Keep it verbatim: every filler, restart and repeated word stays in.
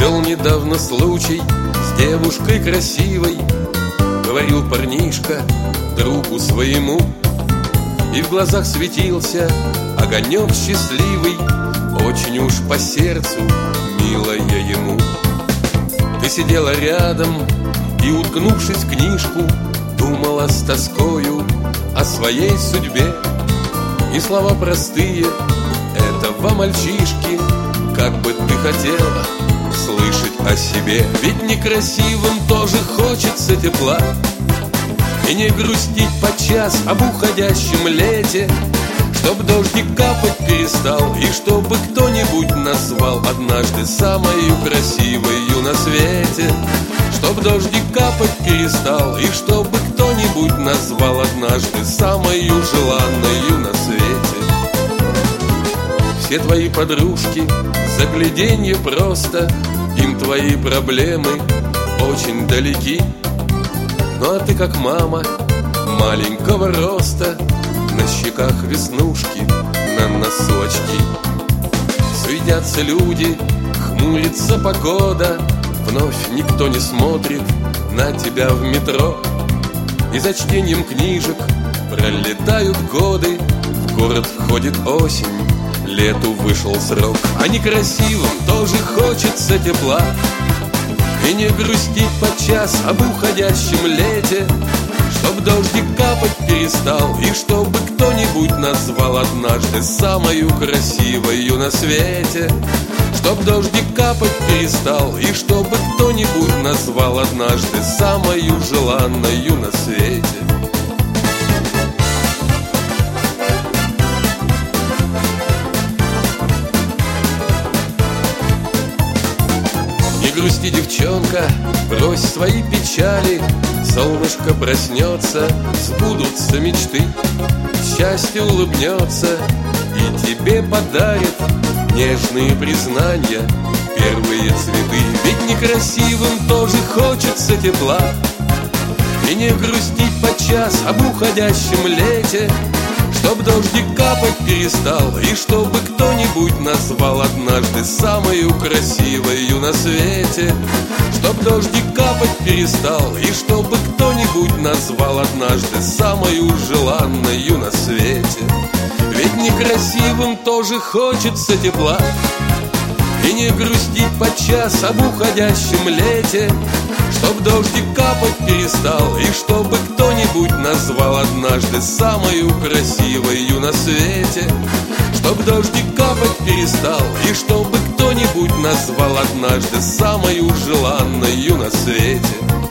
Был недавно случай с девушкой красивой, говорил парнишка другу своему, и в глазах светился огонек счастливый, очень уж по сердцу милая ему. Ты сидела рядом и, уткнувшись в книжку, думала с тоскою о своей судьбе. И слова простые этого мальчишки, как бы ты хотела слышать о себе. Ведь некрасивым тоже хочется тепла, и не грустить подчас об уходящем лете, чтоб дождик капать перестал, и чтобы кто-нибудь назвал однажды самою красивою на свете. Чтоб дождик капать перестал, и чтобы кто-нибудь назвал однажды самою желанною на свете. Все твои подружки загляденье просто, им твои проблемы очень далеки. Ну а ты как мама маленького роста, на щеках веснушки, на носу очки. Суетятся люди, хмурится погода, вновь никто не смотрит на тебя в метро. И за чтением книжек пролетают годы, в город входит осень, лету вышел срок. А некрасивым тоже хочется тепла, и не грустить подчас об уходящем лете, чтоб дождик капать перестал, и чтобы кто-нибудь назвал однажды самою красивою на свете. Чтоб дождик капать перестал, и чтобы кто-нибудь назвал однажды самою желанною на свете. Не грусти, девчонка, брось свои печали, солнышко проснется, сбудутся мечты. Счастье улыбнется и тебе подарит нежные признания, первые цветы. Ведь некрасивым тоже хочется тепла, и не грустить подчас об уходящем лете, чтоб дождик капать перестал, и чтобы кто-нибудь назвал однажды самою красивою на свете. Чтоб дождик капать перестал, и чтобы кто-нибудь назвал однажды самою желанною на свете. Ведь некрасивым тоже хочется тепла, и не грустить подчас об уходящем лете, чтоб дождик капать перестал, и чтобы кто-нибудь назвал однажды самою красивою на свете. Чтоб дождик капать перестал, и чтобы кто-нибудь назвал однажды самою желанною на свете.